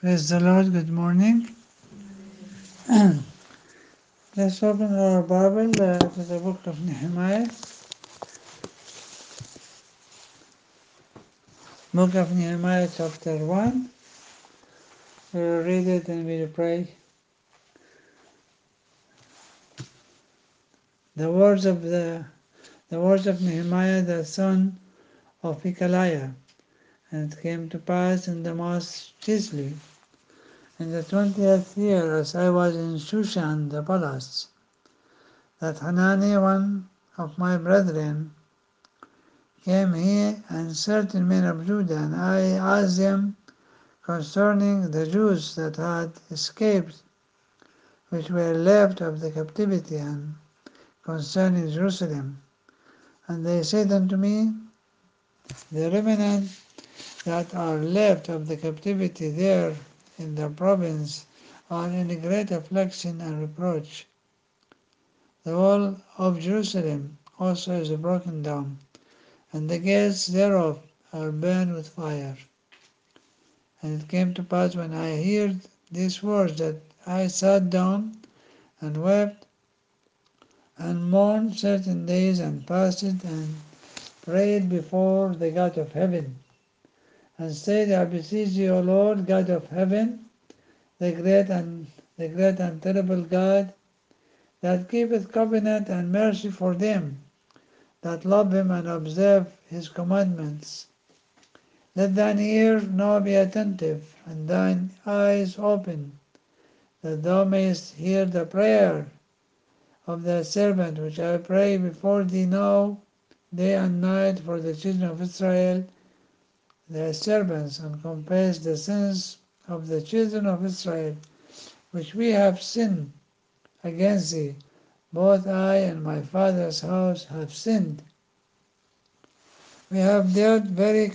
Praise the Lord. Good morning. Let's open our Bible to the book of Nehemiah. Book of Nehemiah, chapter 1. We will read it and we will pray. The words of Nehemiah, the son of Hekeliah. And it came to pass in the month Chislev, in the 20th year, as I was in Shushan the palace, that Hanani, one of my brethren, came he and certain men of Judah, and I asked them concerning the Jews that had escaped, which were left of the captivity, and concerning Jerusalem. And they said unto me, the remnant that are left of the captivity there in the province are in a great affliction and reproach. The wall of Jerusalem also is broken down, and the gates thereof are burned with fire. And it came to pass when I heard these words that I sat down and wept and mourned certain days and fasted and prayed before the God of heaven, and said, I beseech thee, O Lord, God of heaven, the great and terrible God, that keepeth covenant and mercy for them that love him and observe his commandments. Let thine ear now be attentive, and thine eyes open, that thou mayest hear the prayer of thy servant, which I pray before thee now, day and night, for the children of Israel, thy servants, and confess the sins of the children of Israel, which we have sinned against thee. Both I and my father's house have sinned. We have dealt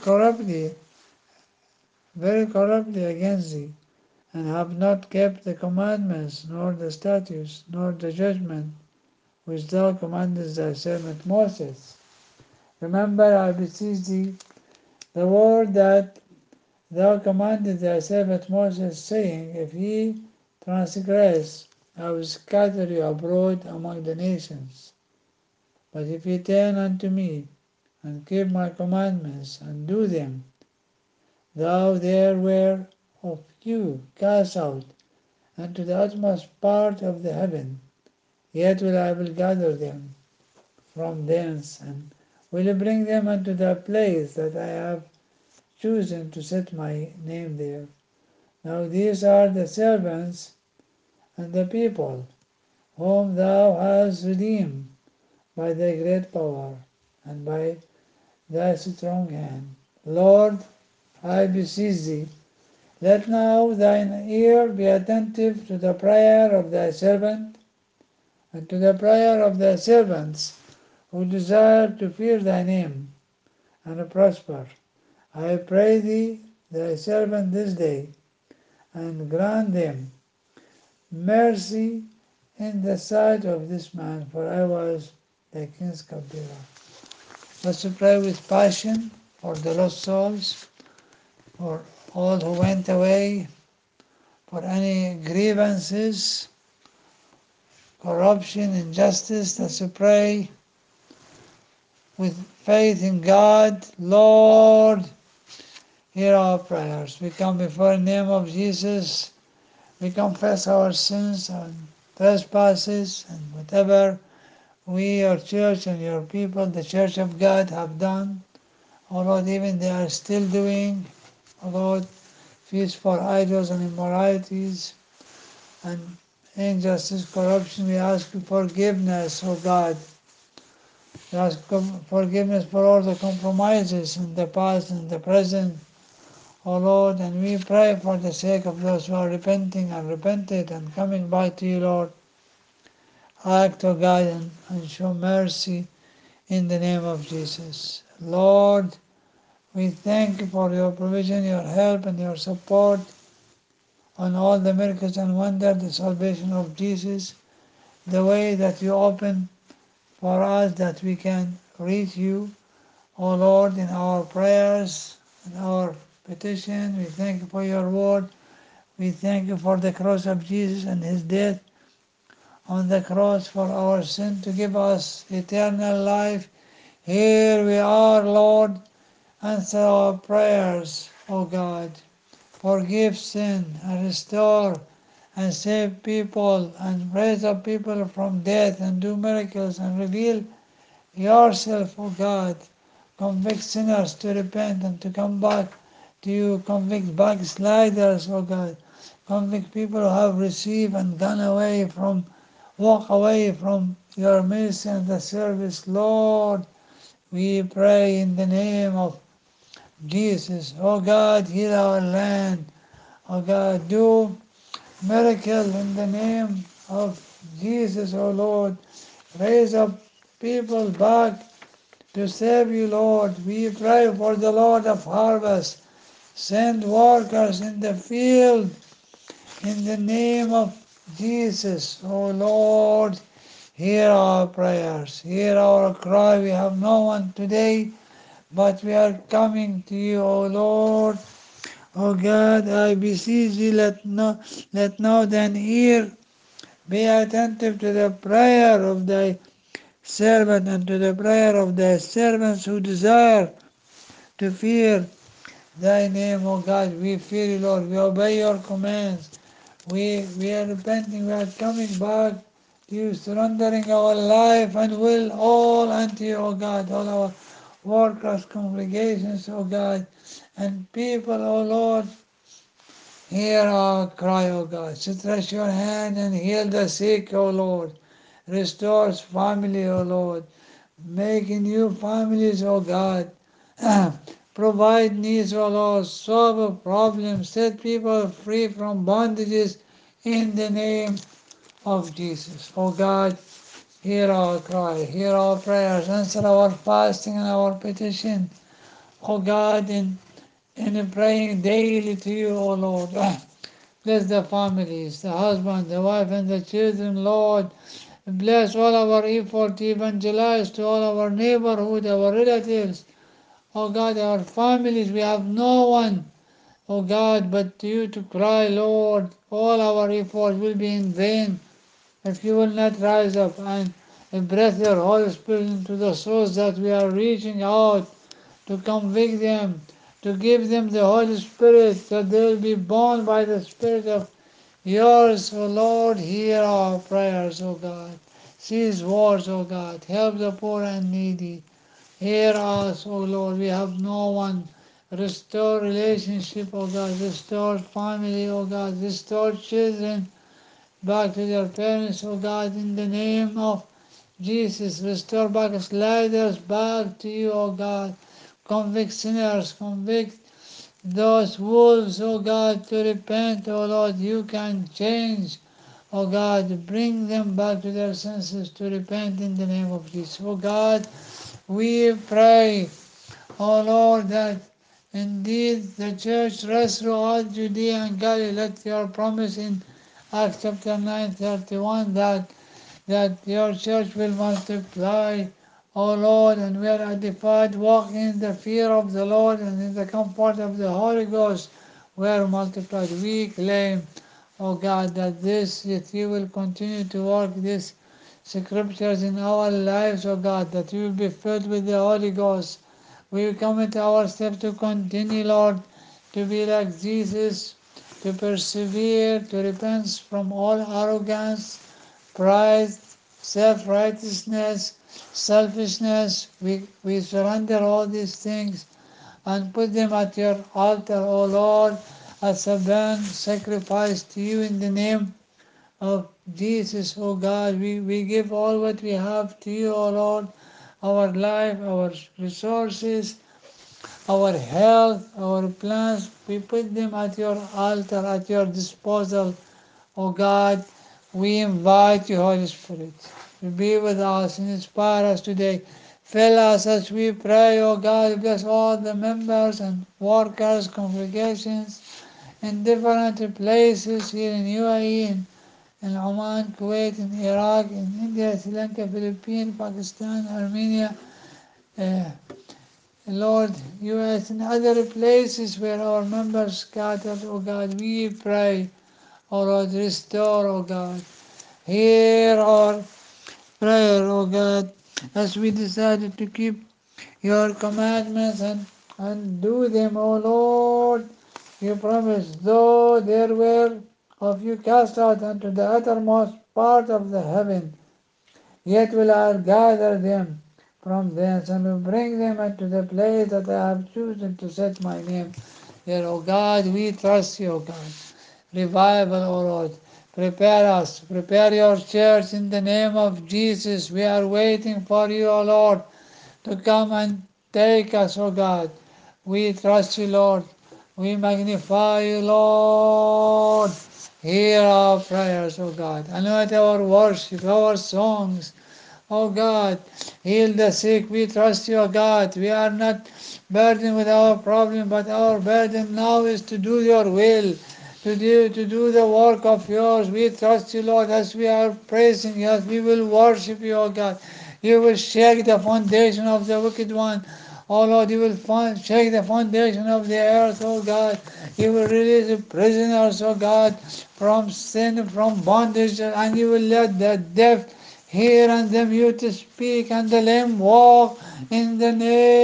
very corruptly against thee, and have not kept the commandments, nor the statutes, nor the judgment, which thou commandest thy servant Moses. Remember, I beseech thee, the word that thou commandest thy servant Moses, saying, If ye transgress, I will scatter you abroad among the nations. But if ye turn unto me, and keep my commandments, and do them, thou there were of you cast out unto the utmost part of the heaven, yet I will gather them from thence, and will bring them unto the place that I have chosen to set my name there. Now these are the servants and the people whom thou hast redeemed by thy great power and by thy strong hand. Lord, I beseech thee, let now thine ear be attentive to the prayer of thy servant, and to the prayer of thy servants who desire to fear thy name and prosper. I pray thee, thy servant, this day, and grant them mercy in the sight of this man, for I was the king's cupbearer. Let's pray with passion for the lost souls, for all who went away, for any grievances, corruption, injustice. Let's pray with faith in God. Lord, hear our prayers. We come before the name of Jesus. We confess our sins and trespasses and whatever we, your church, and your people, the church of God, have done. Oh Lord, even they are still doing. Oh Lord, feast for idols and immoralities and injustice, corruption. We ask you forgiveness, oh God. We ask forgiveness for all the compromises in the past and the present, oh Lord, and we pray for the sake of those who are repenting and repented and coming back to you, Lord. Act, O God, and show mercy in the name of Jesus. Lord, we thank you for your provision, your help, and your support on all the miracles and wonders, the salvation of Jesus, the way that you open for us that we can reach you, O Lord, in our prayers and our petition. We thank you for your word, We thank you for the cross of Jesus and his death on the cross for our sin to give us eternal life. Here we are, Lord. Answer our prayers, O God. Forgive sin and restore and save people and raise up people from death and do miracles and reveal yourself, O God. Convict sinners to repent and to come back to you. Convict backsliders, O God. Convict people who have received and gone away from, walk away from your mercy and the service. Lord, we pray in the name of Jesus. O God, heal our land. O God, do miracle in the name of Jesus, O Lord. Raise up people back to serve you, Lord. We pray for the Lord of harvest. Send workers in the field in the name of Jesus. O Lord, hear our prayers. Hear our cry. We have no one today, but we are coming to you, O Lord. O God, I beseech thee, let now thine ear be attentive to the prayer of thy servant and to the prayer of thy servants who desire to fear thy name, O God. We fear you, Lord. We obey your commands. We are repenting. We are coming back to you, surrendering our life and will all unto you, O God. All our workers, congregations, O God, and people, O Lord. Hear our cry, O God. Stretch your hand and heal the sick, O Lord. Restore family, O Lord. Make new families, O God. Provide needs, O Lord. Solve problems. Set people free from bondages in the name of Jesus. O God, hear our cry. Hear our prayers. Answer our fasting and our petition. O God, in praying daily to you, O Lord. Bless the families, the husband, the wife, and the children, Lord. Bless all our effort to evangelize to all our neighborhood, our relatives. Oh God, our families, we have no one, oh God, but to you to cry, Lord. All our efforts will be in vain if you will not rise up and breathe your Holy Spirit into the souls that we are reaching out to convict them, to give them the Holy Spirit, that they will be born by the Spirit of yours. O Lord, hear our prayers, O God. Seize words, O God. Help the poor and needy. Hear us, O Lord. We have no one. Restore relationship, O God. Restore family, O God. Restore children back to their parents, O God, in the name of Jesus. Restore backsliders back to you, O God. Convict sinners, convict those wolves, O God, to repent, O Lord. You can change, O God. Bring them back to their senses to repent in the name of Jesus. O God, we pray, O Lord, that indeed the church rests throughout Judea and Galilee. Let your promise in Acts chapter 9:31 that your church will multiply, O Lord, and we are edified, walking in the fear of the Lord and in the comfort of the Holy Ghost. We are multiplied. We claim, O God, that you will continue to work these scriptures in our lives, O God, that we will be filled with the Holy Ghost. We commit our steps to continue, Lord, to be like Jesus, to persevere, to repent from all arrogance, pride, self-righteousness, selfishness. We surrender all these things and put them at your altar, O Lord, as a burnt sacrifice to you in the name of Jesus, O God. We give all what we have to you, O Lord, our life, our resources, our health, our plans. We put them at your altar, at your disposal, O God. We invite you, Holy Spirit, to be with us and inspire us today. Fill us as we pray, O God. Bless all the members and workers, congregations in different places here in UAE, in Oman, Kuwait, in Iraq, in India, Sri Lanka, Philippines, Pakistan, Armenia, uh, Lord, you as in other places where our members scattered, O God, we pray, O Lord, restore, O God. Hear our prayer, O God, as we decided to keep your commandments and do them, O Lord. You promised, though there were of you cast out unto the uttermost part of the heaven, yet will I gather them from thence, and will bring them unto the place that I have chosen to set my name there. O God, we trust you, O God. Revival, O Lord. Prepare us, prepare your church in the name of Jesus. We are waiting for you, O Lord, to come and take us, O God. We trust you, Lord. We magnify you, Lord. Hear our prayers, O God. Anoint our worship, our songs, O God. Heal the sick. We trust you, O God. We are not burdened with our problem, but our burden now is to do your will, to do the work of yours. We trust you, Lord, as we are praising you, as we will worship you, O God. You will shake the foundation of the wicked one. Oh Lord, you will shake the foundation of the earth, oh God. You will release the prisoners, oh God, from sin, from bondage, and you will let the deaf hear and the mute speak and the lame walk in the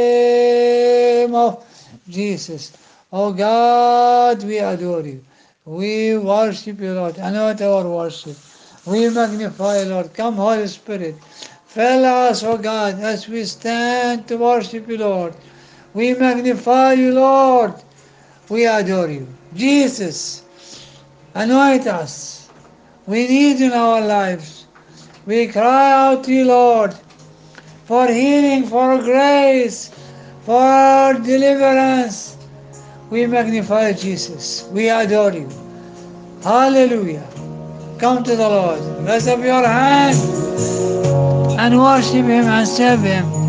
name of Jesus. Oh God, we adore you. We worship you, Lord. Anoint our worship. We magnify you, Lord. Come, Holy Spirit. Fill us, O God, as we stand to worship you, Lord. We magnify you, Lord. We adore you. Jesus, anoint us. We need you in our lives. We cry out to you, Lord, for healing, for grace, for deliverance. We magnify Jesus. We adore you. Hallelujah. Come to the Lord. Raise up your hand and worship Him and serve Him.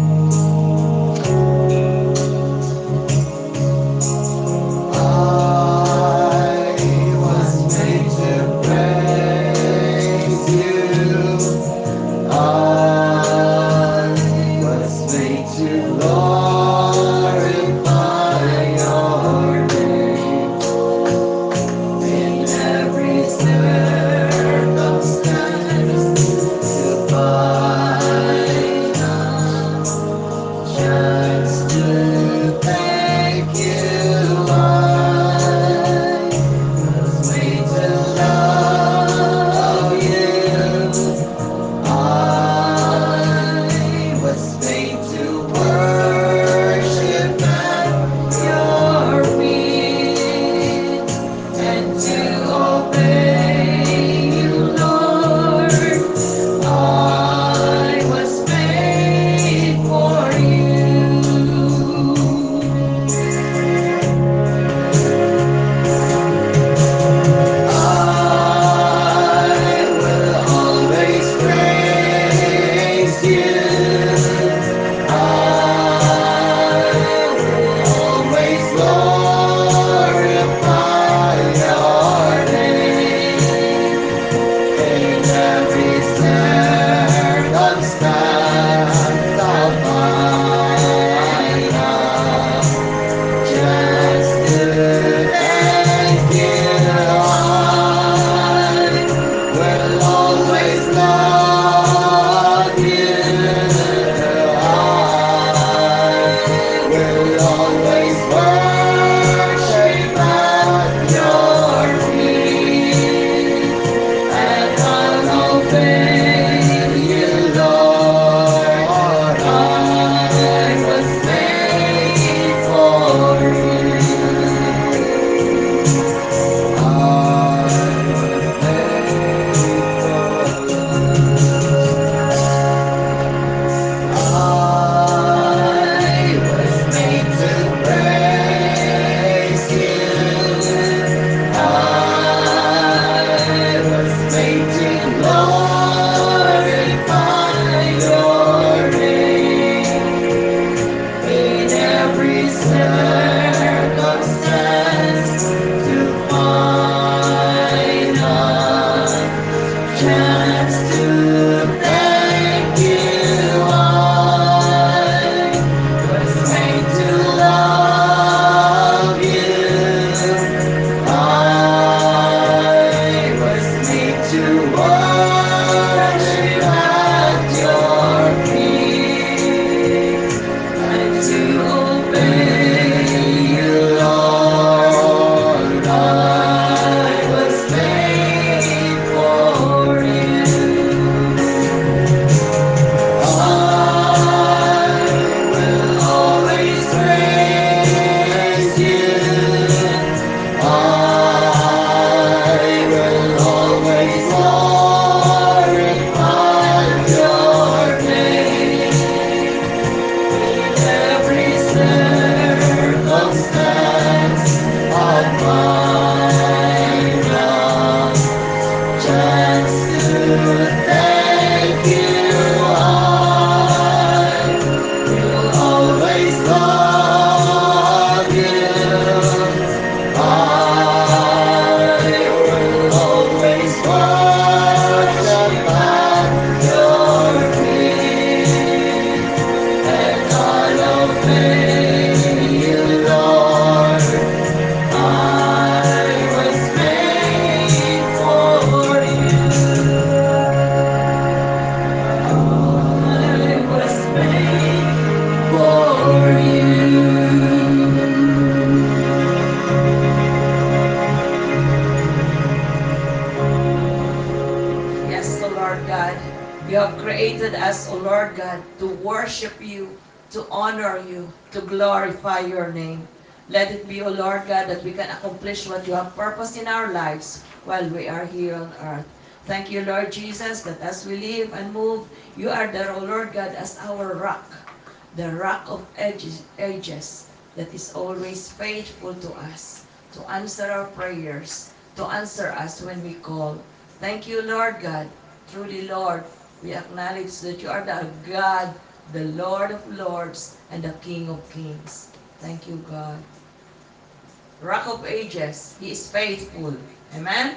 You have created us, O Lord God, to worship you, to honor you, to glorify your name. Let it be, O Lord God, that we can accomplish what you have purposed in our lives while we are here on earth. Thank you, Lord Jesus, that as we live and move, you are there, O Lord God, as our rock, the rock of ages that is always faithful to us, to answer our prayers, to answer us when we call. Thank you, Lord God. Truly, Lord, we acknowledge that you are the God, the Lord of lords, and the King of kings. Thank you, God. Rock of ages, He is faithful. Amen?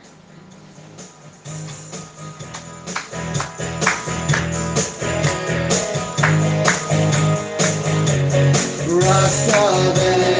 Rock of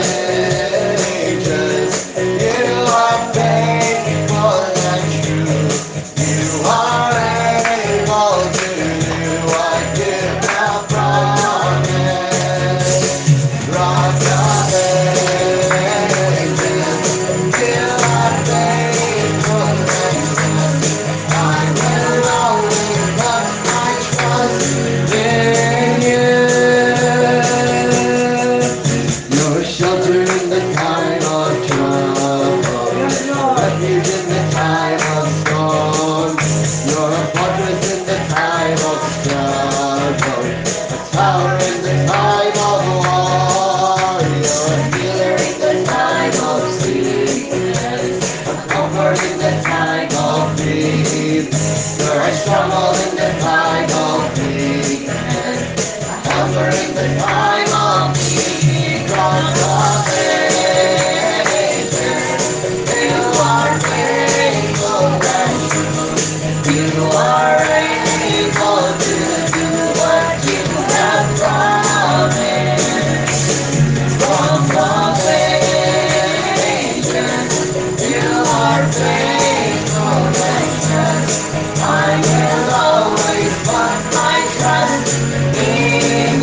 ages, you are faithful and true. You are able to do what you have promised. Rock of ages, you are faithful and true. I will always put my trust in you. You're shelter in the time of trouble, refuge in the time of storm. You're a fortress in the time of struggle, a tower in the time of war. You're a healer in the time of sickness, a comfort in the time of grief. You're a stronghold in the time of weakness, a helper in the time of need. God of ages, you are faithful and true. You are able to do what you have promised. Rock of ages, you are faithful and just. I will always put my trust in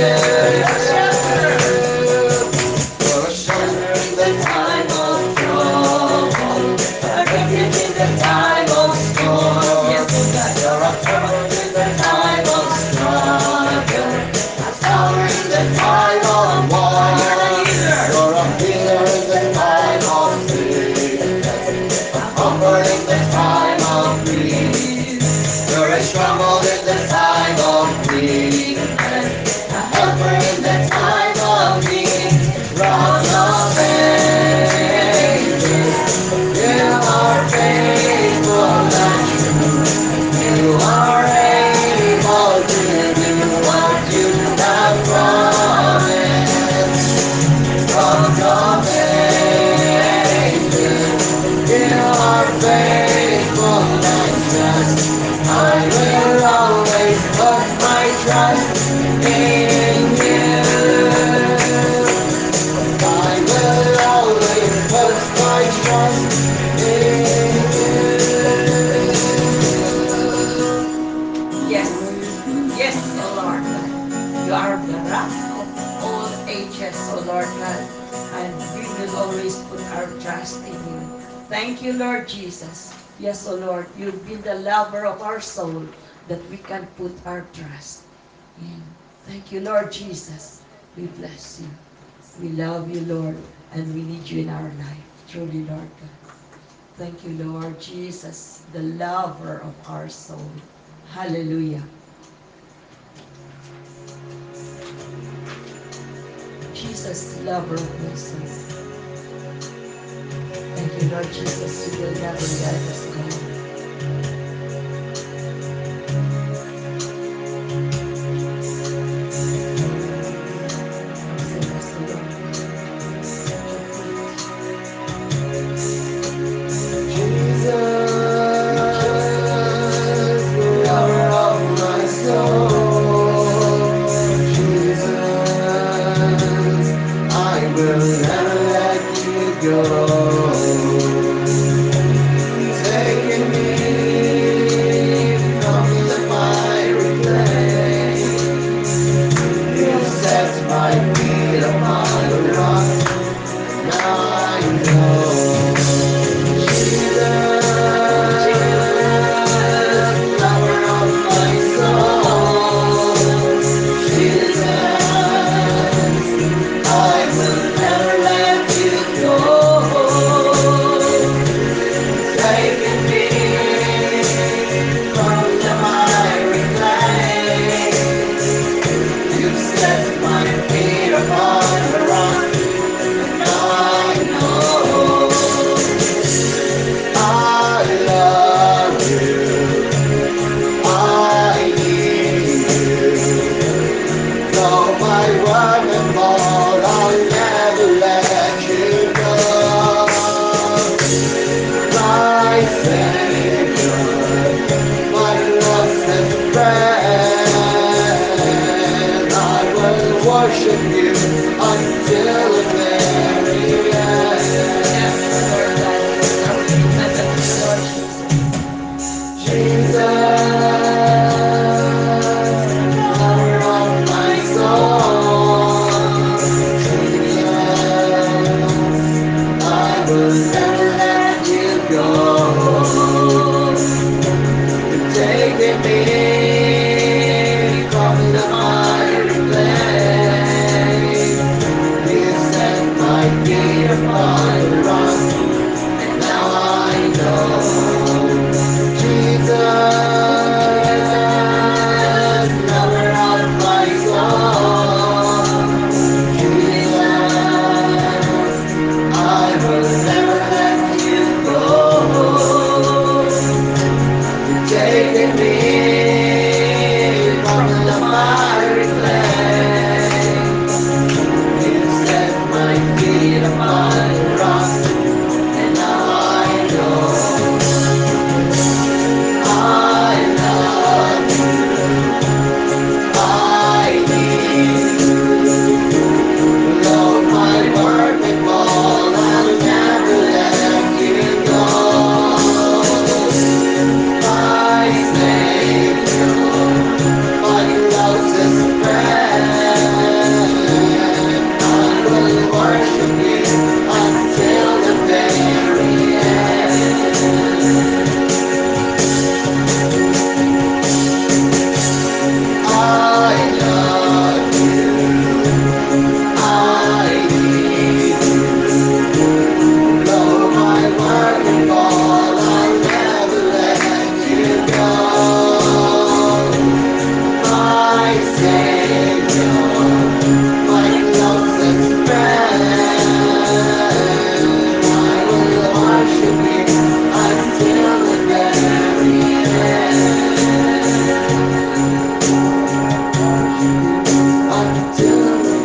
you. You're a shelter in the time of trouble, a refuge in the time of storm. Yes, you're a comfort in the time of struggle, a tower in the time of war. You're a healer in the time of sickness, a comfort in the time of grief. You're a stronghold in the time of weakness, a helper in the time of need. Rock of ages, you are faithful and true. You are able to do what you have promised. Rock of ages, you are faithful and just. I will always put my trust in you. I will always put my trust in Yes. Yes, O Lord God. You are the rock of all ages, O Lord God. And we will always put our trust in you. Thank you, Lord Jesus. Yes, O Lord, you've been the lover of our soul that we can put our trust in. Thank you, Lord Jesus. We bless you. We love you, Lord, and we need you in our life. Truly, Lord God. Thank you, Lord Jesus, the lover of our soul. Hallelujah. Jesus, lover of my soul. Thank you, Lord Jesus, you will never let us go. Sing us the Lord. Set your feet. Jesus, lover of my soul. Jesus, I will never let you go. Take go. You've taken me from the miry clay. You set my feet upon the rock, and now I know, Jesus, lover of my soul. Jesus, I will never let you go. You've taken me from the miry clay. You set my feet upon the rock, and now I know I love you. I need you. Though my work may fall, I'll never let you go. My Savior, my closest friend, I will worship you until the very end. I love you. I need you. Though my work may fall, I'll never let you go. My Savior, my closest friend, I will worship you until the very end. Until the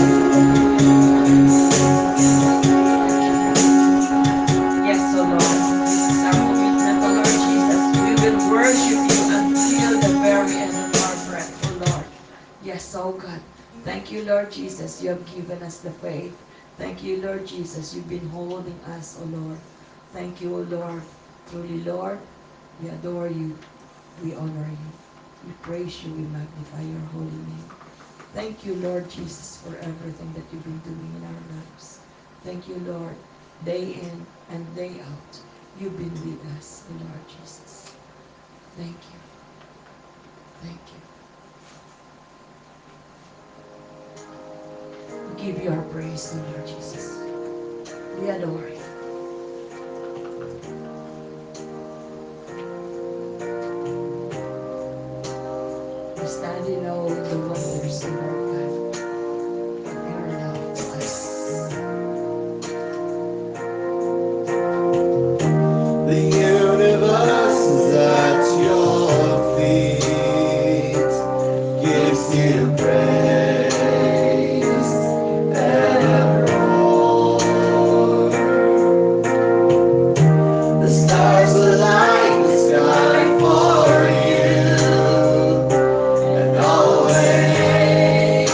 Yes, oh Lord. This is our commitment, oh Lord Jesus. We will worship you until the very end of our breath, oh Lord. Yes, oh God. Thank you, Lord Jesus. You have given us the faith. Thank you, Lord Jesus. You've been holding us, oh Lord. Thank you, oh Lord. Truly, Lord, we adore you. We honor you. We praise you. We magnify your holy name. Thank you, Lord Jesus, for everything that you've been doing in our lives. Thank you, Lord, day in and day out. You've been with us, O Lord Jesus. Thank you. Thank you. We give you our praise, O Lord Jesus. We adore you. We stand in awe of the wonders, O Lord God, of your love to us. The universe is at your feet, gives you praise evermore. The stars align the sky for you, and always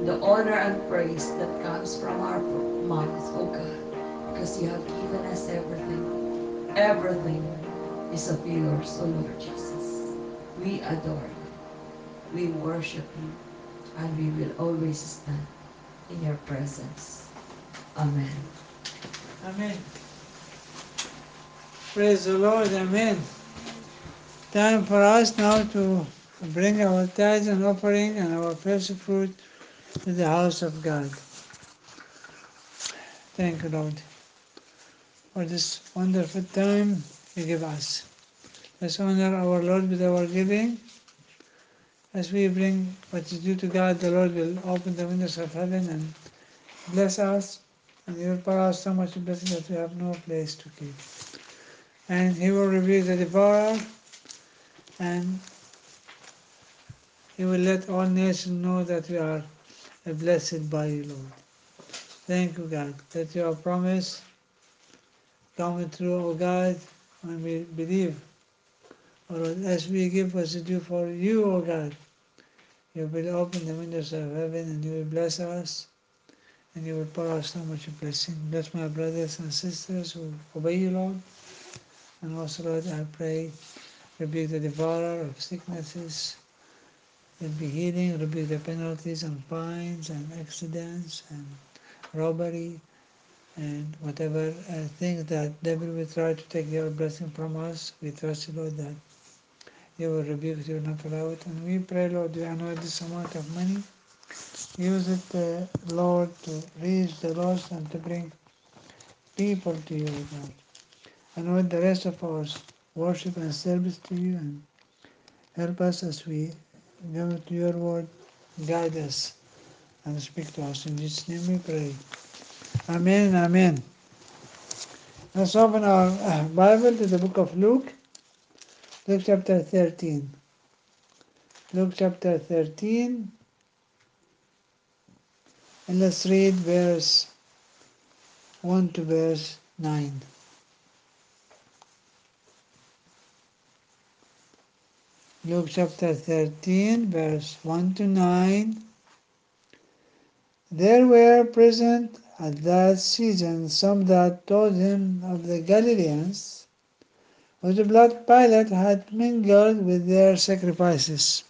the honor and praise that comes from our mouths, O God, because you have given us everything. Everything is of yours, O Lord Jesus. We adore you. We worship you, and we will always stand in your presence. Amen. Amen. Praise the Lord. Amen. Time for us now to bring our tithes and offering and our first fruit to the house of God. Thank you, Lord, for this wonderful time you give us. Let's honor our Lord with our giving. As we bring what is due to God, the Lord will open the windows of heaven and bless us, and He will pour out so much blessing that we have no place to keep. And He will rebuke the devourer, and He will let all nations know that we are blessed by you, Lord. Thank you, God, that your promise coming true, O God, when we believe. O Lord, as we give what's due for you, O God, you will open the windows of heaven and you will bless us and you will pour out so much blessing. Bless my brothers and sisters who obey you, Lord. And also, Lord, I pray, rebuke the devourer of sicknesses, will be healing, rebuke the penalties and fines and accidents and robbery and whatever things that devil will try to take your blessing from us. We trust you, Lord, that you will rebuke it, you will not allow it. And we pray, Lord, we anoint this amount of money. Use it, Lord, to reach the lost and to bring people to you, Lord. Anoint the rest of our worship and service to you and help us as we go to your word. Guide us and speak to us. In Jesus' name we pray. Amen and amen. Let's open our Bible to the book of Luke, Luke chapter 13. Luke chapter 13, and let's read verse 1 to verse 9. Luke chapter 13, verse 1 to 9. There were present at that season some that told him of the Galileans, whose blood Pilate had mingled with their sacrifices.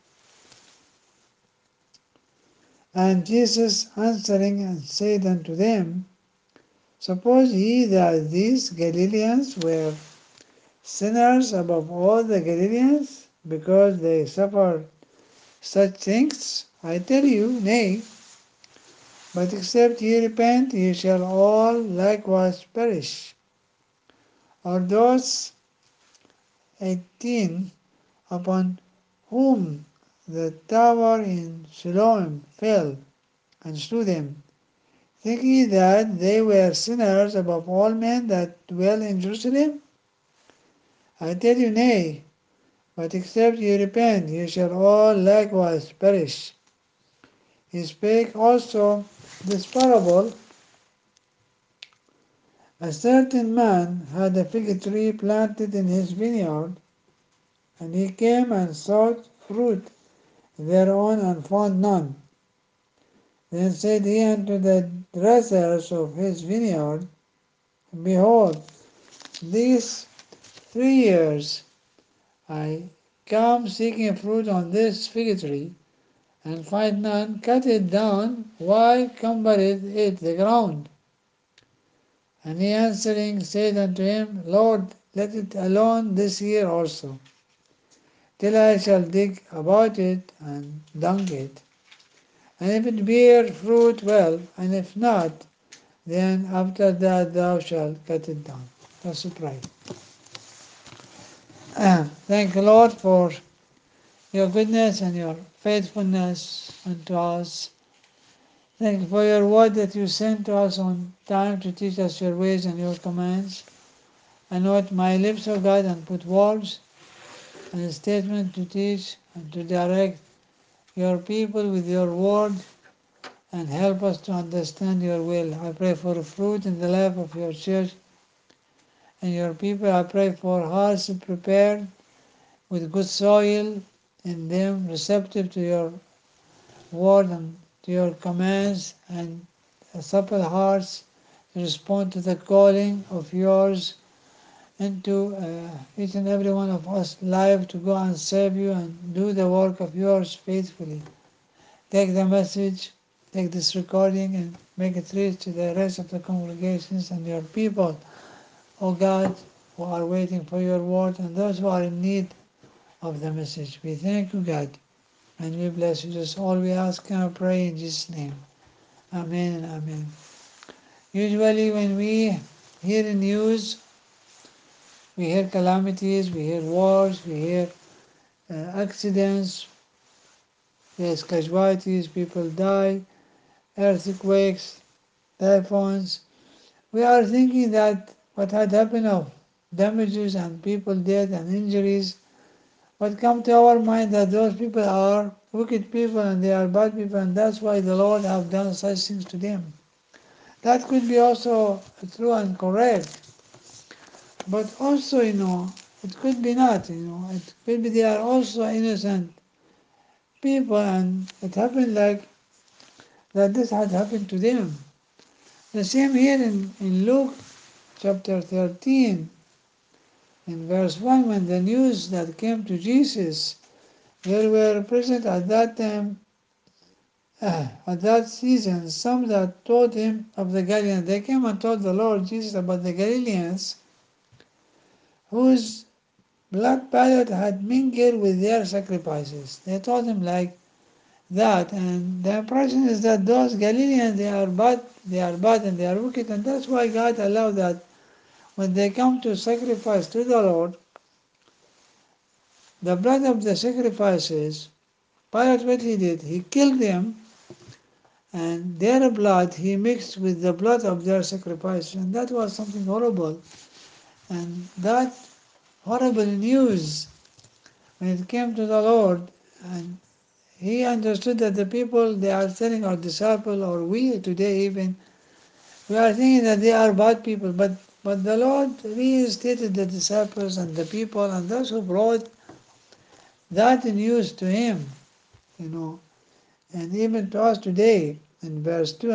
And Jesus answering and said unto them, Suppose ye that these Galileans were sinners above all the Galileans, because they suffered such things? I tell you, nay. But except ye repent, ye shall all likewise perish. Or those 18 upon whom the tower in Siloam fell, and slew them, think ye that they were sinners above all men that dwell in Jerusalem? I tell you, nay. But except ye repent, ye shall all likewise perish. He spake also this parable. A certain man had a fig tree planted in his vineyard, and he came and sought fruit thereon, and found none. Then said he unto the dressers of his vineyard, Behold, these 3 years I come seeking fruit on this fig tree, and find none. Cut it down. Why cumbereth it the ground? And he answering said unto him, Lord, let it alone this year also, till I shall dig about it and dung it. And if it bear fruit, well, and if not, then after that thou shalt cut it down. Let's pray. Thank you, Lord, for your goodness and your faithfulness unto us. Thank you for your word that you sent to us on time to teach us your ways and your commands. Anoint my lips, O God, and put words and a statement to teach and to direct your people with your word, and help us to understand your will. I pray for fruit in the life of your church and your people. I pray for hearts prepared with good soil in them, receptive to your word and to your commands and supple hearts to respond to the calling of yours into each and every one of us live to go and serve you and do the work of yours faithfully. Take the message, take this recording and make it reach to the rest of the congregations and your people, O God, who are waiting for your word and those who are in need of the message. We thank you, God, and we bless you. This is all we ask and pray in Jesus' name. Amen and amen. Usually when we hear the news, we hear calamities, we hear wars, we hear accidents, there's casualties, people die, earthquakes, typhoons. We are thinking that what had happened of damages and people dead and injuries, what come to our mind that those people are wicked people and they are bad people and that's why the Lord have done such things to them. That could be also true and correct, but also, it could be not, it could be they are also innocent people and it happened like that this had happened to them. The same here in Luke chapter 13, in verse 1, when the news that came to Jesus, there were present at that time, at that season, some that told him of the Galileans. They came and told the Lord Jesus about the Galileans whose blood Pilate had mingled with their sacrifices. They told him like that, and the impression is that those Galileans, they are bad and they are wicked, and that's why God allowed that when they come to sacrifice to the Lord, the blood of the sacrifices, Pilate what he did, he killed them, and their blood he mixed with the blood of their sacrifices, and that was something horrible. And that horrible news, when it came to the Lord, and he understood that the people they are telling our disciples, or we today even, we are thinking that they are bad people, but the Lord reinstated the disciples and the people and those who brought that news to him, and even to us today. In verse 2,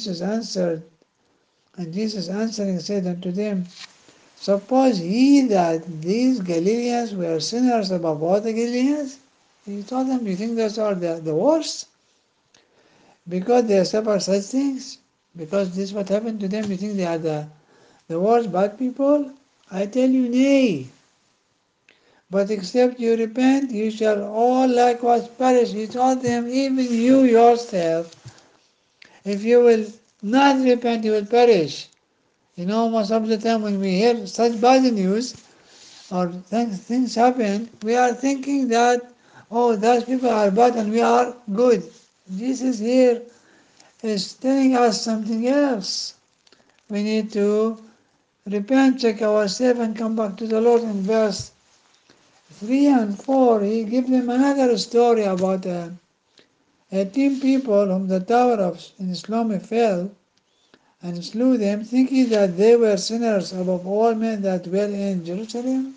and Jesus answering said unto them, suppose ye that these Galileans were sinners above all the Galileans? He told them, you think those are the worst? Because they suffer such things? Because this is what happened to them, you think they are the worst bad people? I tell you, nay. But except you repent, you shall all likewise perish. He told them, even you yourself, if you will not repent, you will perish. Most of the time when we hear such bad news or things happen, we are thinking that, oh, those people are bad and we are good. Jesus here is telling us something else. We need to repent, check ourselves, and come back to the Lord. In verse 3 and 4, he gives them another story about 18 people whom the tower in Siloam fell and slew them, thinking that they were sinners above all men that dwell in Jerusalem.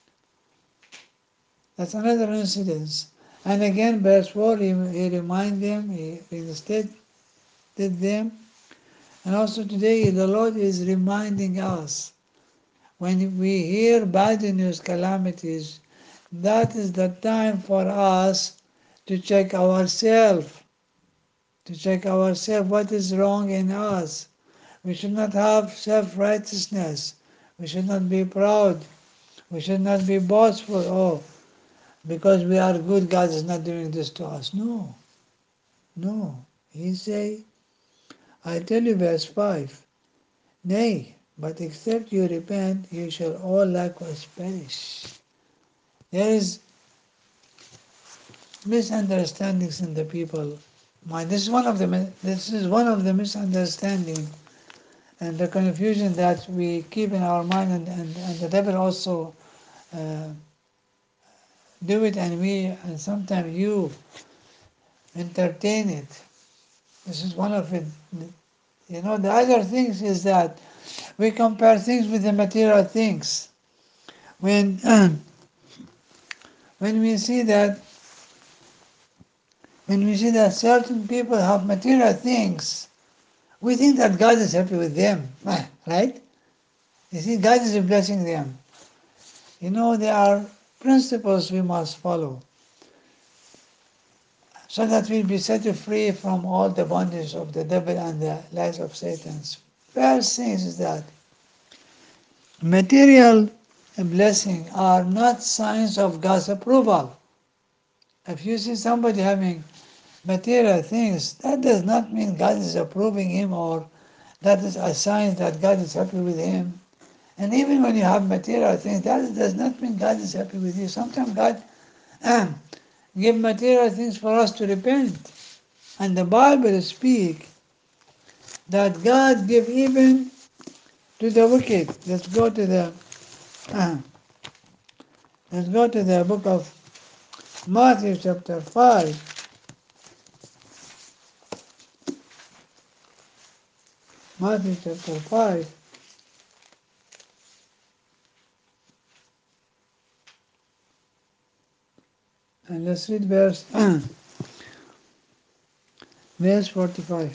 That's another incident. And again, verse 4, he reminds them, he reinstated them. And also today, the Lord is reminding us, when we hear bad news, calamities, that is the time for us to check ourselves, what is wrong in us. We should not have self-righteousness. We should not be proud. We should not be boastful. Oh, because we are good, God is not doing this to us. No, no. He say, I tell you, verse 5, nay, but except you repent, you shall all likewise perish. There is misunderstandings in the people mind. This is one of the misunderstanding and the confusion that we keep in our mind, and the devil also uh, do it, and sometimes you entertain it. This is one of it. The other things is that we compare things with the material things. When when we see that when we see that certain people have material things, we think that God is happy with them, right? You see, God is blessing them. There are principles we must follow so that we'll be set free from all the bondage of the devil and the lies of Satan. First thing is that material blessing are not signs of God's approval. If you see somebody having material things, that does not mean God is approving him or that is a sign that God is happy with him. And even when you have material things, that does not mean God is happy with you. Sometimes God give material things for us to repent. And the Bible speaks that God give even to the wicked. Let's go to the book of Matthew chapter 5. Matthew chapter 5. And let's read verse 45.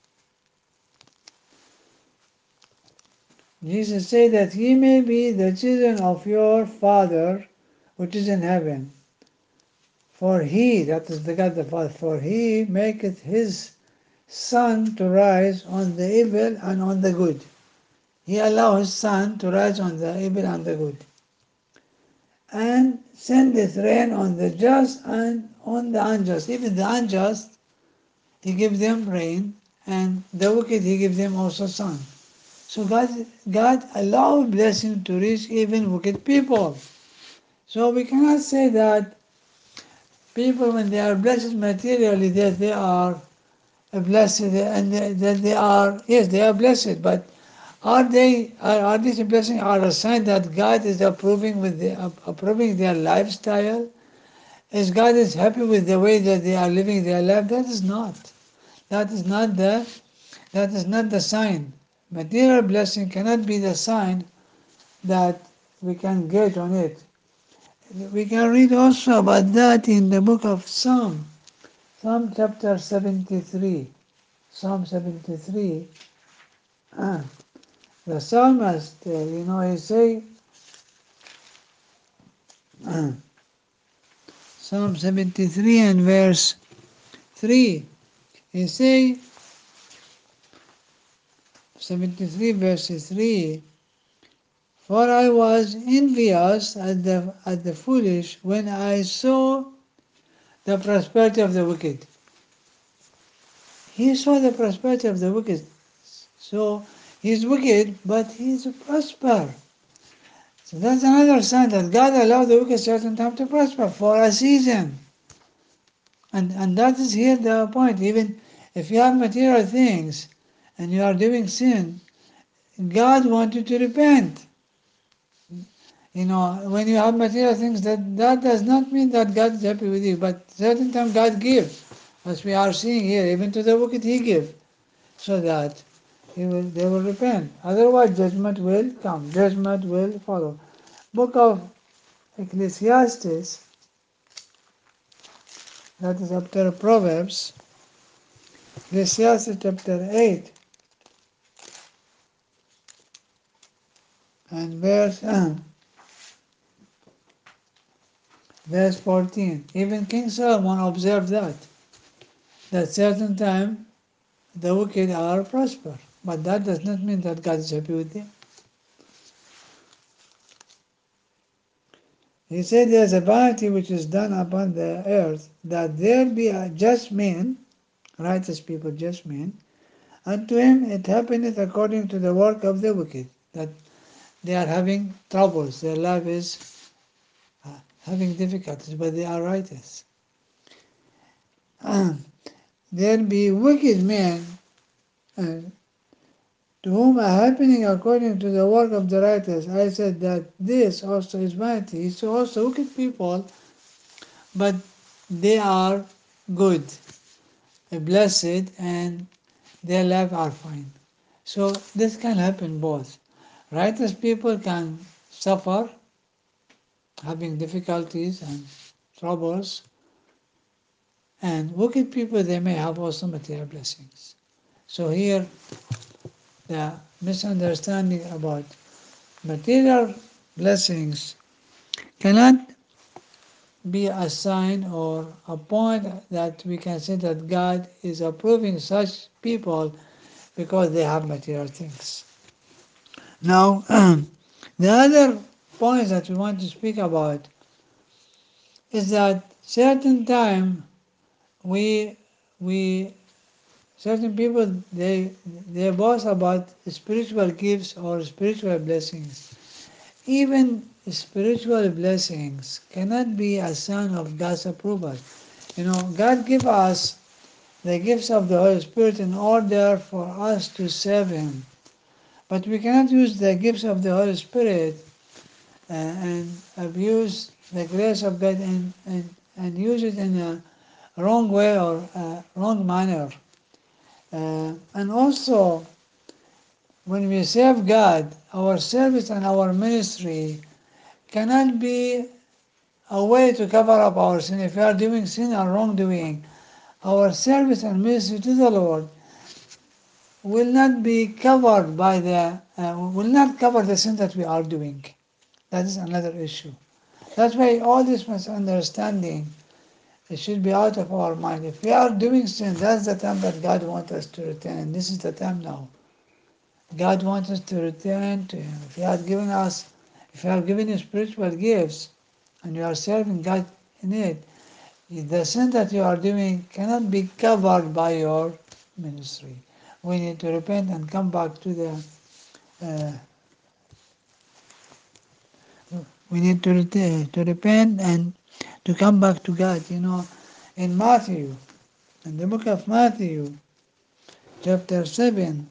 Jesus said that ye may be the children of your Father which is in heaven. For he, that is the God the Father, for he maketh his sun to rise on the evil and on the good. He allows his sun to rise on the evil and the good. And sendeth rain on the just and on the unjust. Even the unjust, he gives them rain, and the wicked, he gives them also sun. So God allows blessing to reach even wicked people. So we cannot say that people, when they are blessed materially, that they are blessed and that they are, yes, they are blessed, but are these blessings are a sign that God is approving their lifestyle? Is God is happy with the way that they are living their life? That is not. That is not the sign. Material blessing cannot be the sign that we can get on it. We can read also about that in the book of Psalm chapter 73. Psalm 73. The psalmist, he say, Psalm 73 and verse 3, he say, 73 verses 3, for I was envious at the foolish when I saw the prosperity of the wicked. He saw the prosperity of the wicked. So he's wicked, but he's prosper. So that's another sign that God allowed the wicked certain time to prosper for a season. And that is here the point. Even if you have material things and you are doing sin, God wants you to repent. When you have material things, that does not mean that God is happy with you. But certain time God gives, as we are seeing here, even to the wicked He gives, so that they will repent. Otherwise, judgment will come. Judgment will follow. Book of Ecclesiastes, that is after Proverbs, Ecclesiastes chapter 8 and verse 14. Even King Solomon observed that certain time the wicked are prosper. But that does not mean that God is happy with them. He said there is a vanity which is done upon the earth, that there be a just men, righteous people, just men, unto him it happeneth according to the work of the wicked, that they are having troubles, their life is having difficulties, but they are righteous. There be wicked men uh, to whom a happening according to the work of the righteous. I said that this also is vanity. So also wicked people, but they are good, blessed, and their life are fine. So this can happen both. Righteous people can suffer, having difficulties and troubles, and wicked people, they may have also material blessings. So here, the misunderstanding about material blessings cannot be a sign or a point that we can say that God is approving such people because they have material things. Now, the other point that we want to speak about is that certain time we we certain people they boast about spiritual gifts or spiritual blessings. Even spiritual blessings cannot be a sign of God's approval. You know, God give us the gifts of the Holy Spirit in order for us to serve Him. But we cannot use the gifts of the Holy Spirit and abuse the grace of God and use it in a wrong way or a wrong manner. And also, when we serve God, our service and our ministry cannot be a way to cover up our sin. If we are doing sin or wrongdoing, our service and ministry to the Lord will not be covered by will not cover the sin that we are doing. That is another issue. That's why all this misunderstanding it should be out of our mind. If we are doing sin, that's the time that God wants us to return, and this is the time now. God wants us to return to Him. If He has given us, if He has given you spiritual gifts, and you are serving God in it, the sin that you are doing cannot be covered by your ministry. We need to repent and come back to the. Uh, we need to repent and to come back to God. You know, in Matthew, in the book of Matthew, chapter 7,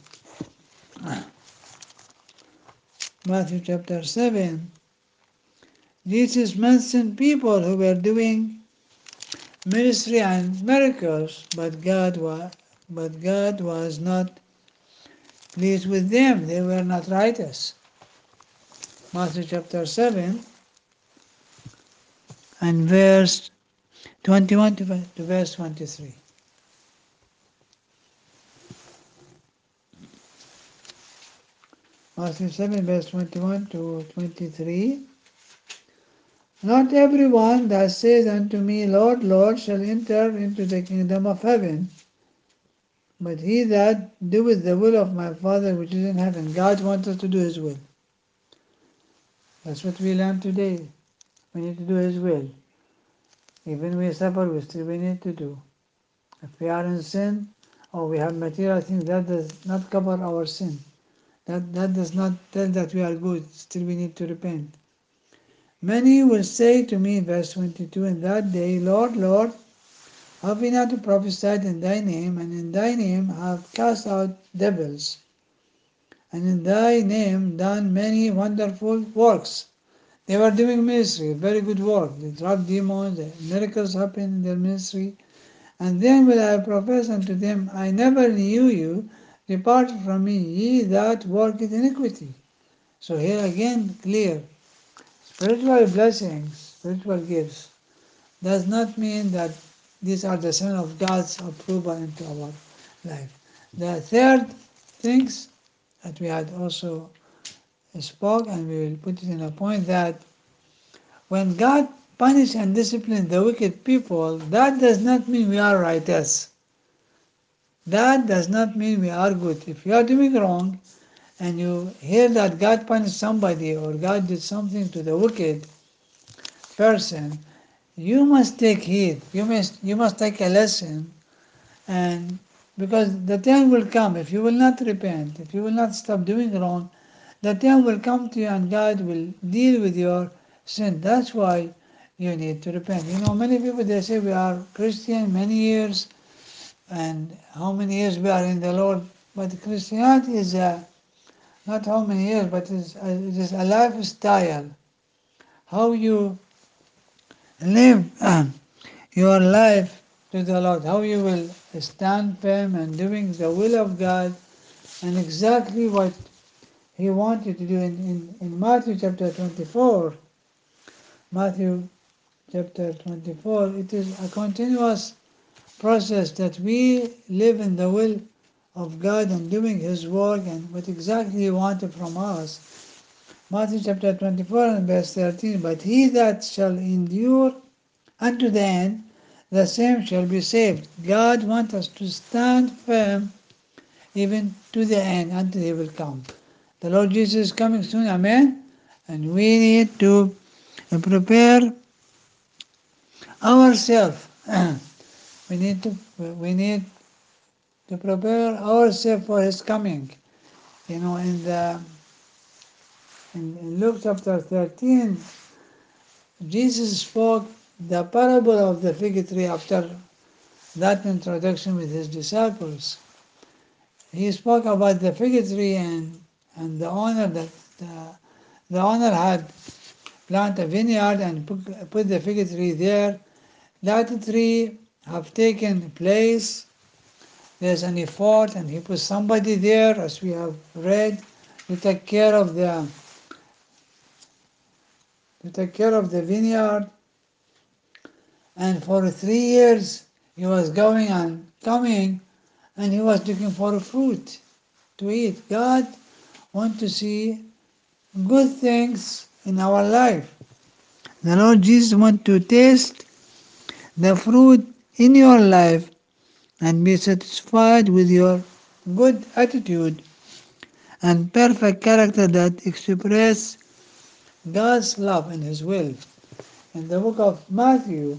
Matthew chapter 7, Jesus mentioned people who were doing ministry and miracles, but God was not pleased with them. They were not righteous. Matthew chapter 7 and verse 21 to verse 23. Matthew 7 verse 21 to 23. Not everyone that says unto me, Lord, Lord, shall enter into the kingdom of heaven, but he that doeth the will of my Father which is in heaven. God wants us to do His will. That's what we learned today. We need to do His will. Even we suffer, we need to do. If we are in sin or we have material things, that does not cover our sin. That does not tell that we are good. Still we need to repent. Many will say to me, verse 22, in that day, Lord, Lord, have we not prophesied in Thy name, and in Thy name have cast out devils, and in Thy name done many wonderful works? They were doing ministry, very good work. They drove demons, miracles happened in their ministry. And then will I profess unto them, I never knew you, depart from me, ye that work in iniquity. So here again, clear. Spiritual blessings, spiritual gifts, does not mean that these are the sign of God's approval into our life. The third things that we had also spoke, and we will put it in a point, that when God punishes and disciplines the wicked people, that does not mean we are righteous. That does not mean we are good. If you are doing wrong and you hear that God punished somebody or God did something to the wicked person, you must take heed. You must take a lesson, and because the time will come, if you will not repent, if you will not stop doing wrong, the time will come to you and God will deal with your sin. That's why you need to repent. You know, many people, they say we are Christian many years and how many years we are in the Lord, but Christianity is not how many years, but it is a lifestyle. How you live your life to the Lord, how you will stand firm and doing the will of God and exactly what He wanted to do. In Matthew chapter 24, Matthew chapter 24, it is a continuous process that we live in the will of God and doing His work and what exactly He wanted from us. Matthew chapter 24 and verse 13, but he that shall endure unto the end, the same shall be saved. God wants us to stand firm even to the end until He will come. The Lord Jesus is coming soon, amen? And we need to prepare ourselves. we need to prepare ourselves for His coming. You know, in Luke chapter 13, Jesus spoke the parable of the fig tree after that introduction with His disciples. He spoke about the fig tree and the owner that the owner had planted a vineyard and put the fig tree there. That tree have taken place. There's an effort, and he put somebody there, as we have read, to take care of the vineyard. And for 3 years he was going and coming, and he was looking for fruit to eat. God wants to see good things in our life. The Lord Jesus wants to taste the fruit in your life and be satisfied with your good attitude and perfect character that express God's love and His will. In the book of Matthew,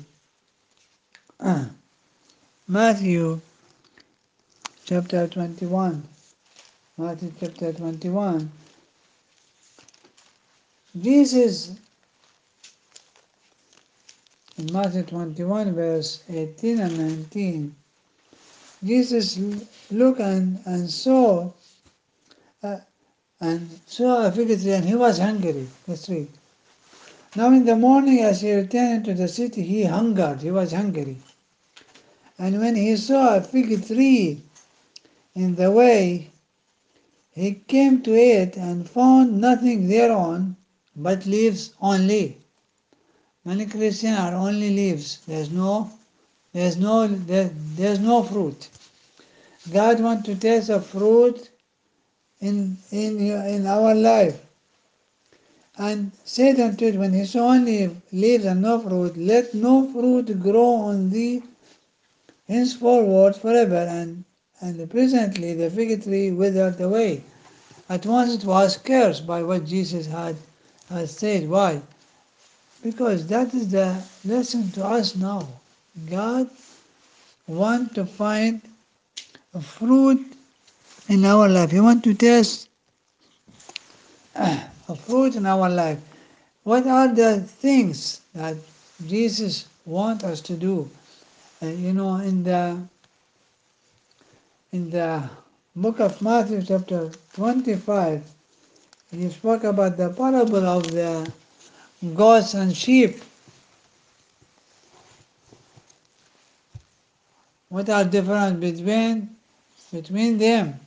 Matthew chapter 21, Matthew chapter 21, Jesus, in Matthew 21 verse 18 and 19, Jesus looked and saw uh, a fig tree, and he was hungry. Let's read. Now in the morning as he returned to the city, he was hungry. And when he saw a fig tree in the way, he came to it and found nothing thereon but leaves only. Many Christians are only leaves. There's no fruit. God wants to taste a fruit in our life. And said unto it, when he saw only leaves and no fruit, let no fruit grow on thee henceforward forever. And presently the fig tree withered away. At once it was cursed by what Jesus had said. Why? Because that is the lesson to us now. God wants to find a fruit in our life. He wants to taste a fruit in our life. What are the things that Jesus wants us to do? In the book of Matthew chapter 25, he spoke about the parable of the goats and sheep. What are different between them?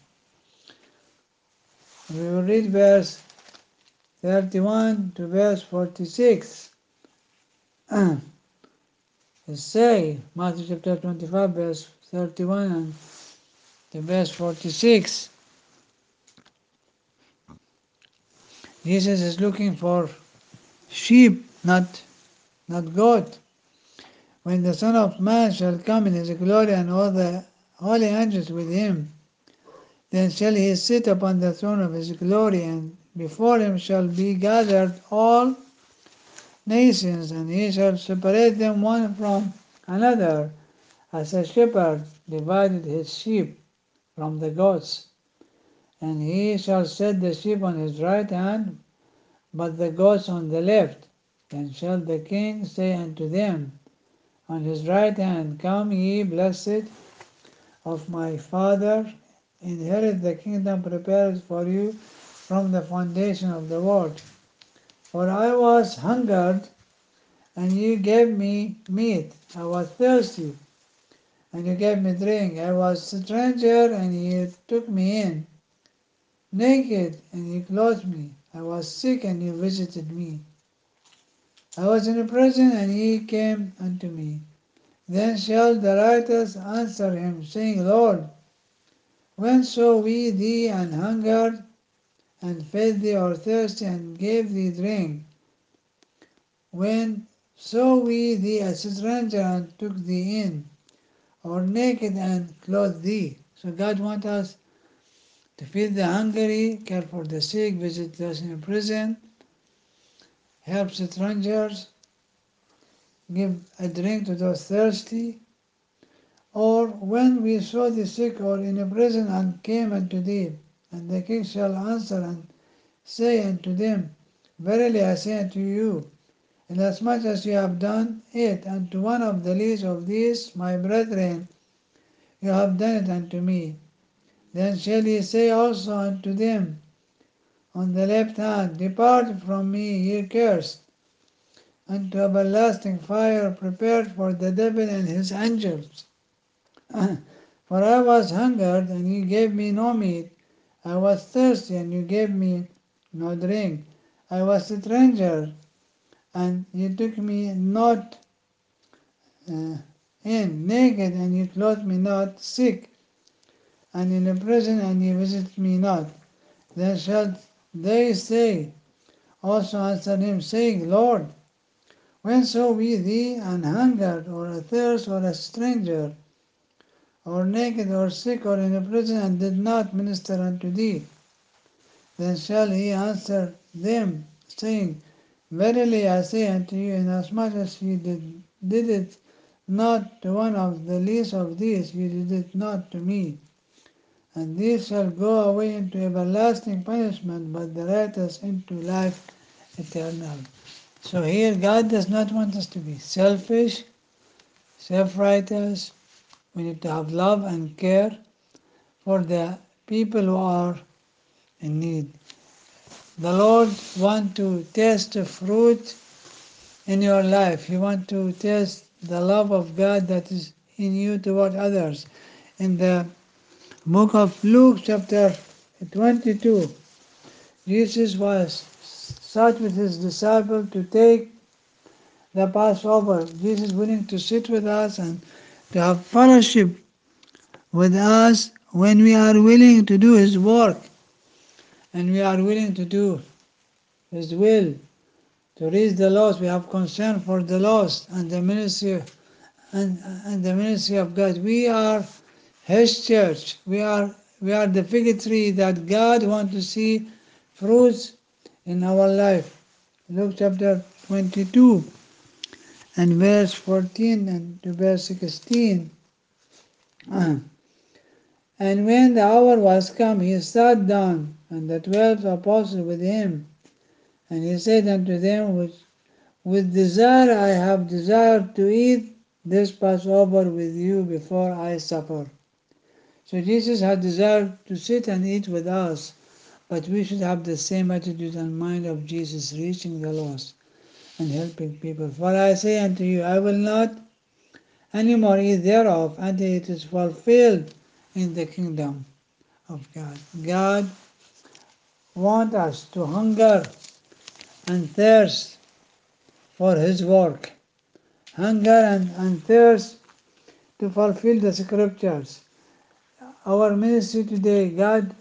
We will read verse 31 to verse 46. It say, Matthew chapter 25, verse 31 and to verse 46. Jesus is looking for sheep, not goat. When the Son of Man shall come in his glory and all the holy angels with him, then shall he sit upon the throne of his glory, and before him shall be gathered all nations, and he shall separate them one from another, as a shepherd divided his sheep from the goats. And he shall set the sheep on his right hand, but the goats on the left. Then shall the king say unto them on his right hand, come ye blessed of my Father, inherit the kingdom prepared for you from the foundation of the world. For I was hungered, and you gave me meat. I was thirsty, and you gave me drink. I was a stranger, and you took me in. Naked, and you clothed me. I was sick, and you visited me. I was in a prison, and ye came unto me. Then shall the righteous answer him, saying, Lord, when saw we thee and hungered, and fed thee, or thirsty, and gave thee drink? When saw we thee a stranger, and took thee in, or naked, and clothed thee? So God wants us to feed the hungry, care for the sick, visit those in prison, help strangers, give a drink to those thirsty. Or when we saw the sick or in a prison and came unto thee, and the king shall answer and say unto them, Verily I say unto you, inasmuch as you have done it unto one of the least of these my brethren, you have done it unto me. Then shall he say also unto them on the left hand, Depart from me, ye cursed, unto everlasting fire prepared for the devil and his angels. For I was hungered, and you gave me no meat. I was thirsty, and you gave me no drink. I was a stranger, and you took me not uh, in, naked, and you clothed me not, sick, and in a prison, and you visited me not. Then shall they say, also answer him, saying, Lord, when saw we thee an hungered, or athirst, or a stranger, or naked, or sick, or in a prison, and did not minister unto thee? Then shall he answer them, saying, Verily I say unto you, inasmuch as ye did it not to one of the least of these, ye did it not to me. And these shall go away into everlasting punishment, but the righteous into life eternal. So here God does not want us to be selfish, self-righteous. We need to have love and care for the people who are in need. The Lord wants to taste the fruit in your life. He wants to taste the love of God that is in you toward others. In the book of Luke chapter 22, Jesus was sat with his disciples to take the Passover. Jesus willing to sit with us and to have fellowship with us when we are willing to do his work and we are willing to do his will. To reach the lost, we have concern for the lost and the ministry and the ministry of God. We are His church. We are the fig tree that God wants to see fruits in our life. Luke chapter 22 and verse 14 and to verse 16. And when the hour was come, he sat down, and the 12 apostles with him. And he said unto them, with desire I have desired to eat this Passover with you before I suffer. So Jesus had desired to sit and eat with us, but we should have the same attitude and mind of Jesus, reaching the lost and helping people. For I say unto you, I will not any more eat thereof until it is fulfilled in the kingdom of God. God wants us to hunger and thirst for His work. Hunger and thirst to fulfill the scriptures. Our ministry today, God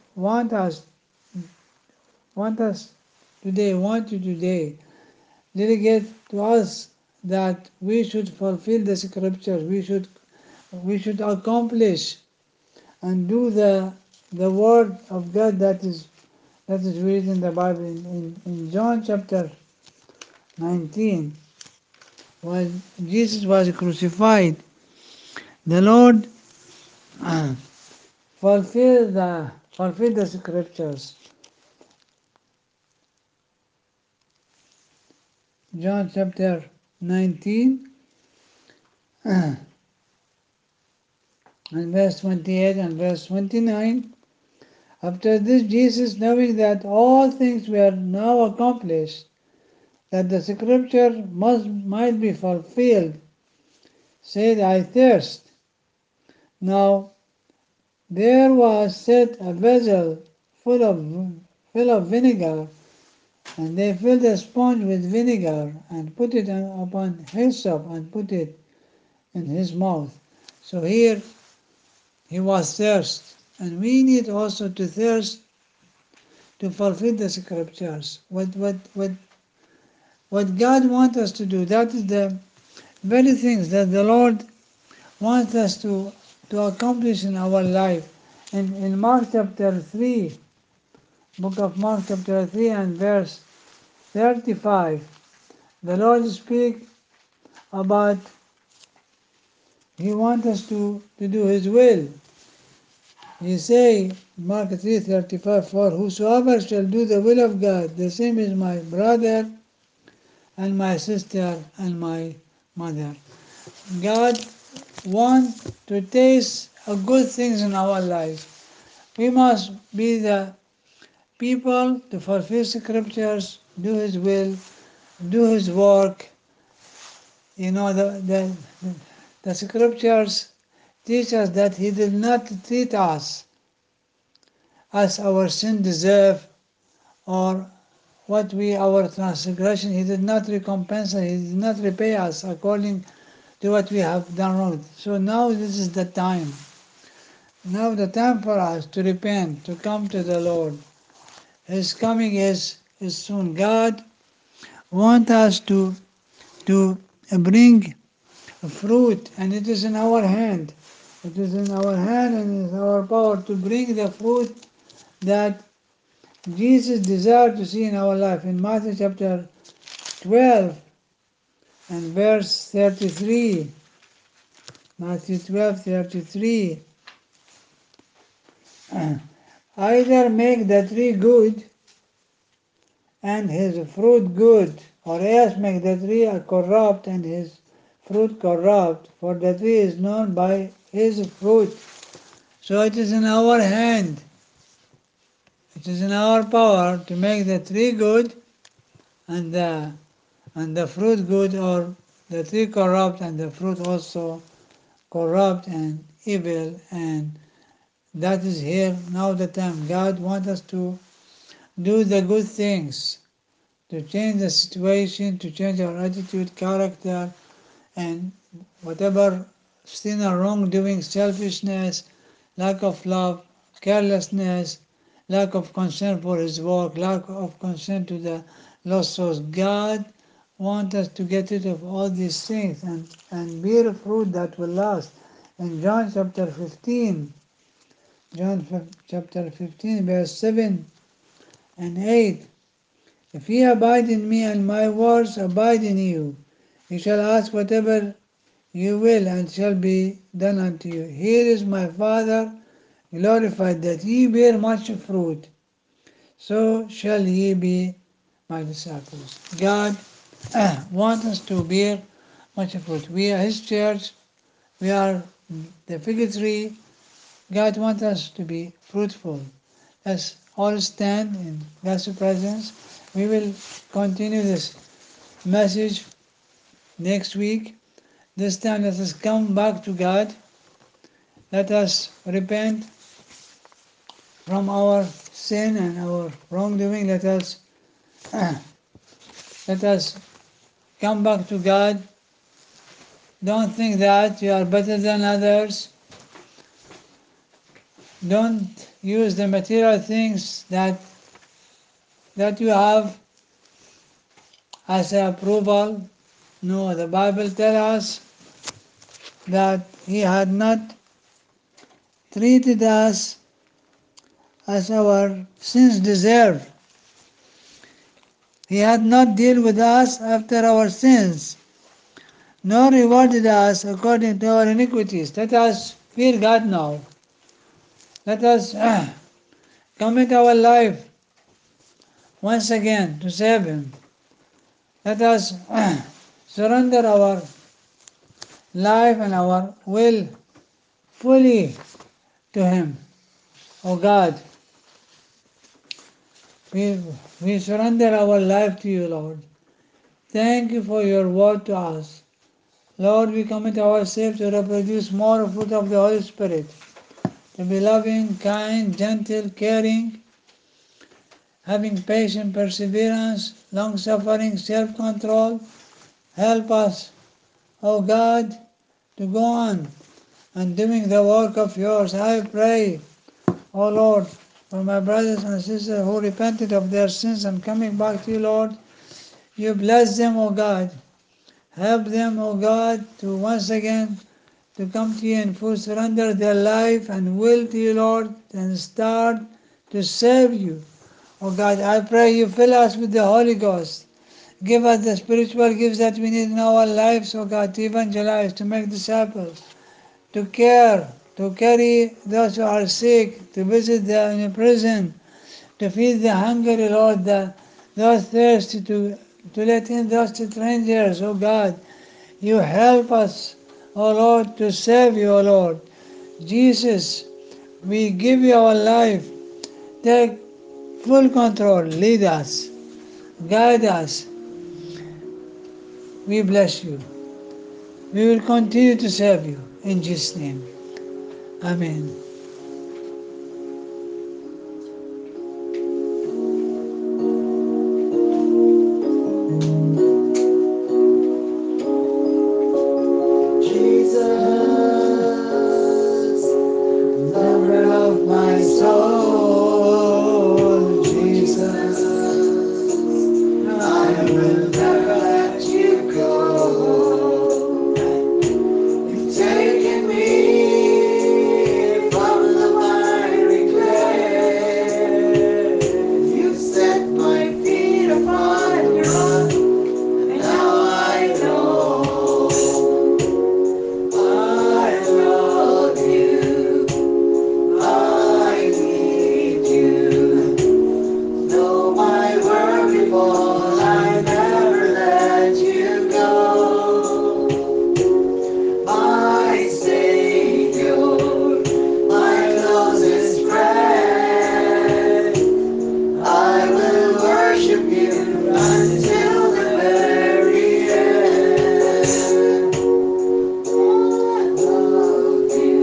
want you today, delegate to us that we should fulfill the scriptures. We should accomplish and do the word of God that is written in the Bible. In John chapter 19, while Jesus was crucified, the Lord fulfilled the scriptures. John chapter 19 and verse 28 and verse 29. After this, Jesus, knowing that all things were now accomplished, that the scripture might be fulfilled, said, I thirst. Now there was set a vessel full of vinegar, and they filled a sponge with vinegar, and put it upon hyssop, and put it in his mouth. So here he was thirst, and we need also to thirst to fulfill the scriptures. What God wants us to do, that is the very things that the Lord wants us to accomplish in our life. And in Mark chapter 3, book of Mark chapter 3 and verse 35, the Lord speaks about He wants us to do His will. He say, Mark 3:35, for whosoever shall do the will of God, the same is my brother and my sister and my mother. God wants to taste good things in our life. We must be the people to fulfill scriptures, do His will, do His work. You know, the scriptures teach us that He did not treat us as our sin deserve or what we our transgression. He did not recompense us, He did not repay us according to what we have done wrong. So now this is the time. Now the time for us to repent, to come to the Lord. His coming is soon. God wants us to bring fruit, and it is in our hand. It is in our hand and in our power to bring the fruit that Jesus desired to see in our life. In Matthew chapter 12 and verse 33, Matthew 12:33, either make the tree good and his fruit good, or else make the tree corrupt and his fruit corrupt, for the tree is known by his fruit. So it is in our hand, it is in our power to make the tree good and the fruit good, or the tree corrupt and the fruit also corrupt and evil. And that is here now the time. God wants us to do the good things, to change the situation, to change our attitude, character, and whatever sin or wrongdoing, selfishness, lack of love, carelessness, lack of concern for His work, lack of concern to the lost souls. God wants us to get rid of all these things and bear fruit that will last. In John chapter 15, chapter 15, verse 7 and 8, if ye abide in me and my words abide in you, you shall ask whatever you will, and shall be done unto you. Here is my Father glorified, that ye bear much fruit, so shall ye be my disciples. God wants us to bear much fruit. We are His church, we are the fig tree. God wants us to be fruitful. Let's all stand in God's presence. We will continue this message next week. This time let us come back to God. Let us repent from our sin and our wrongdoing. Let us come back to God. Don't think that you are better than others. Don't use the material things that you have as approval. No, the Bible tells us that He had not treated us as our sins deserve. He had not dealt with us after our sins, nor rewarded us according to our iniquities. Let us fear God now. Let us commit our life once again to save Him. Let us surrender our life and our will fully to Him. Oh God, we surrender our life to you, Lord. Thank you for your word to us. Lord, we commit ourselves to reproduce more fruit of the Holy Spirit, to be loving, kind, gentle, caring, having patience, perseverance, long-suffering, self-control. Help us, O God, to go on and doing the work of yours. I pray, O Lord, for my brothers and sisters who repented of their sins and coming back to you, Lord. You bless them, O God. Help them, O God, to once again to come to you and full surrender their life and will to you, Lord, and start to serve you. O God, I pray you fill us with the Holy Ghost. Give us the spiritual gifts that we need in our lives, O God, to evangelize, to make disciples, to care, to carry those who are sick, to visit the in prison, to feed the hungry, Lord, those thirsty, to let in those strangers, O God. You help us, O Lord, to serve you, O Lord. Jesus, we give you our life. Take full control. Lead us. Guide us. We bless you. We will continue to serve you. In Jesus' name. Amen. Jesus, lover of my soul, Jesus, I will never let you go. You've taken me from the miry clay. You've set my feet upon your rock, and now I know I love you. I need you. Though my world be full, I never let you go. My Savior, my closest friend, I will worship you until the very end. I love you.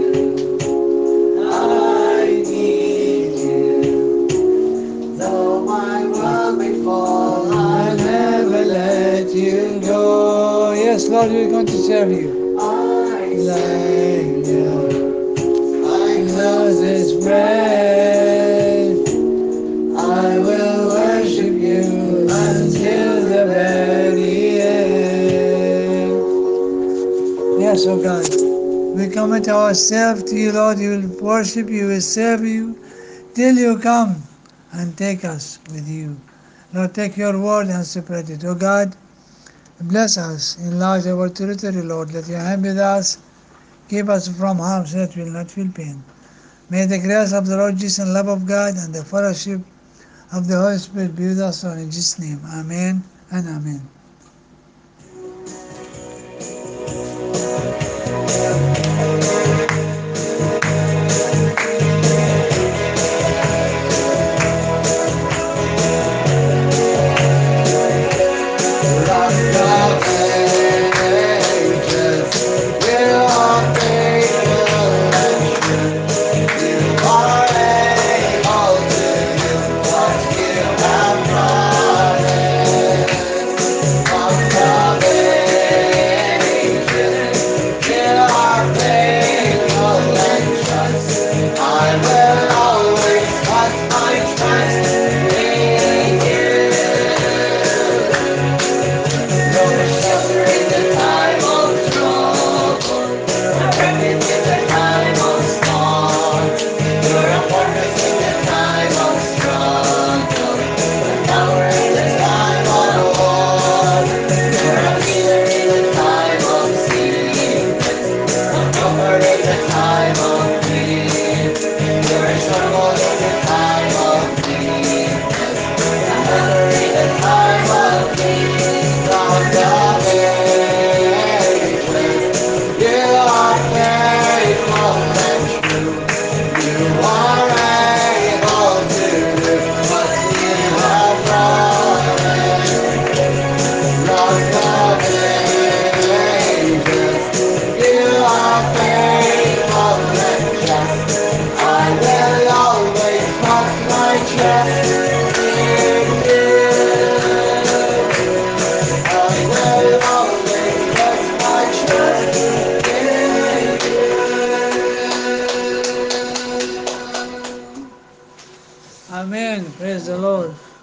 I need you. Though my world may fall, I'll never let you go. Yes, Lord, we're going to serve you. I Savior, my closest friend, I will worship you until the very end. Yes, oh God. We commit ourselves to you, Lord. We will worship you, we will serve you till you come and take us with you. Lord, take your word and spread it. Oh God, bless us, enlarge our territory, Lord. Let your hand be with us. Keep us from harm so that we will not feel pain. May the grace of the Lord Jesus and love of God and the fellowship of the Holy Spirit be with us all in Jesus' name. Amen and amen. Rock of ages, you are faithful and true. You are able to do what you have promised. Rock of ages, you are Amen. Praise the Lord.